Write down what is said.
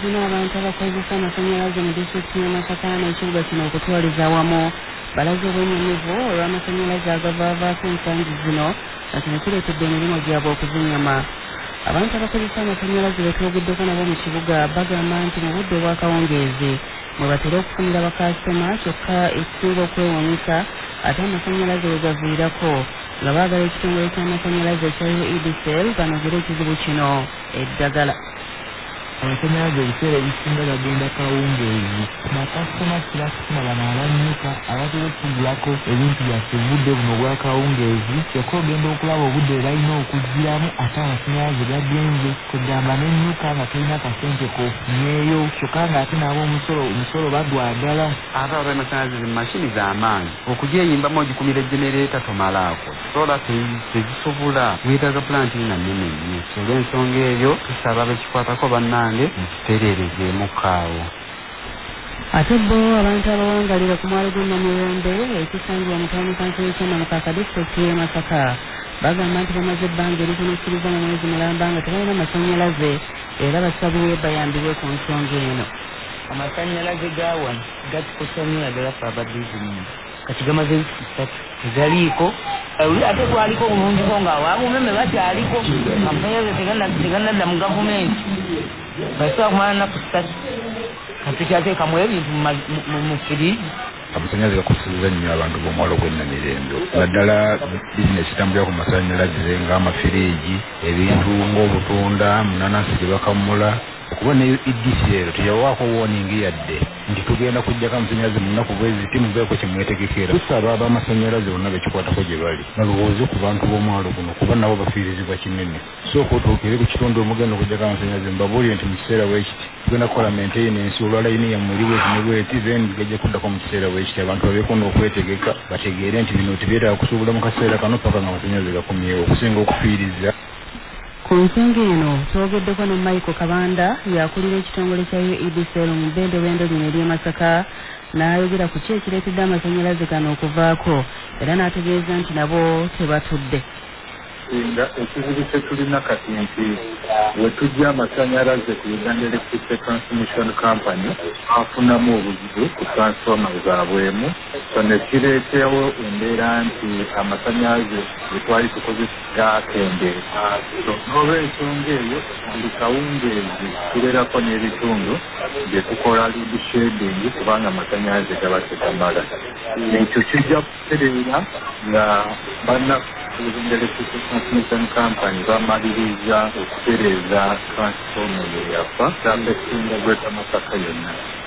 zino abantu abakozesa amasannyalaze mu disitulikiti y'e Masaka n'ekibuga kino okutwaliza awamu balaze obwennyamivu olw'amasannyalaze agavaavaako ensangi zino nga kino kireetedde emirimu gyabwe okuzinyama. Abantu abakozesa amasannyalaze betwogeddeko nabo mu kibuga bagamba nti mu budde bw'akawungeezi mwe batera okufunira bakasitoma kyokka ekisinga okwewuunyisa ate amasannyalaze we gaviirako nga baagala ekitongole ky'amasannyalaze ekya UEDCL banogere ekizibu kino eddagala. Amasannyalaze ebiseera ebisinga gagenda kawungeezi bakasitoma kirakituma bano abannyuka abatera okutugulako ebintu byaffe obudde buno obwa kawungeezi kyokka ogenda okulaba obudde bwe balina okugiramu ate amasannyalaze gagenze kugamba n'ennyuka nga tolina kasente kofunyeeyo kyokka ng'ate nabo omusolo bagwagala. Ate aba amasannyalaze mu mashini z'amaanyi okugyeyimbamu ogikumira genereeta tomalaako sola tezisobola weetaaga pulanti nga nnene nnyo. Olw'ensonga eyo tusaba abekikwatako bannange mukitereerezeemuko awo. Ate bo abantu abawangalira ku mwalo gw'e Namirembe ekisangibwa mu tawuni kansolo y'Kyamamuka disitulikiti y'e Masaka bagamba nti bamaze ebbanga eritonokkiriza mu mwezi mulamba nga tebalina masannyalaze era basabibwe bayambibwe ku nsonga eno. Amasannyalaze ga wano gatukosa nnyo naddala ffe aba bizinensi kati gamaze ebituku 3 tegaliiko ate twaliko bulungiko nga abumeme bakyaliko amasannyalaze tegannadda mu gavumenti basobola kumala nnaku 3 kati kyateekamu ebintu mu firiiji. Amasannyalaze gakosezza nnyo abantu b'omwalo gw'e Namirembe naddala bizinesi etambulira ku masannyalaze ng'amafiriiji ebintu ng'obutunda munanasi gye bakamula okuba ne EDCL teyawaako warning yadde nti tugenda kuggyako amasannyalaze mu nnaku bweziti mubeeko kye mwetegekera. Tusaba ab'amasannyalaze bonna bekikwatako gye bali balowooze ku bantu b'omwalo guno kuba nabo bafiirizibwa kinene. Sooka otuukire ku kitundu omugenda okuggyako amasannyalaze mbabuulire nti mu kiseera bwekiti tugenda kukola maintenance olwa layini yammwe eri bweti ne bweti then gajja kuddako mu kiseera bwekiti abantu babeeko n'okwetegeka bategeere nti bino tebyetaaga kusuubula mu kaseera kano paka nga amasannyalaze gakomyewo okusinga okufiiriza. Ku nsonga eno twogeddeko ne Michael Kabanda yakulira ekitongole kya UEDCL mu bbendobendo lino ery'e Masaka n'ayogera ku ki ekireetedde amasannyalaze gano okuvaako era n'ategeeza nti nabo tebatudde. Nga ekizibu kye tulina kati nti we tujja amasannyalaze ku Uganda Electricity Transmission Company afunamu obuzibu ku transfoma zaabwemu so ne kireetewo embeera nti amasannyalaze ge twali tukozesa gaakendeeza. So n'olw'ensonga eyo buli kawungeezi tubeerako n'ebitundu bye tukola load shedding kubanga amasannyalaze gaba tegamala. Ekyo kijja kutereera nga Uganda Electricity Transmission Company bamaliriza okutereeza transfoma ye yafa kyamba ekisinga gweta Masaka yonna.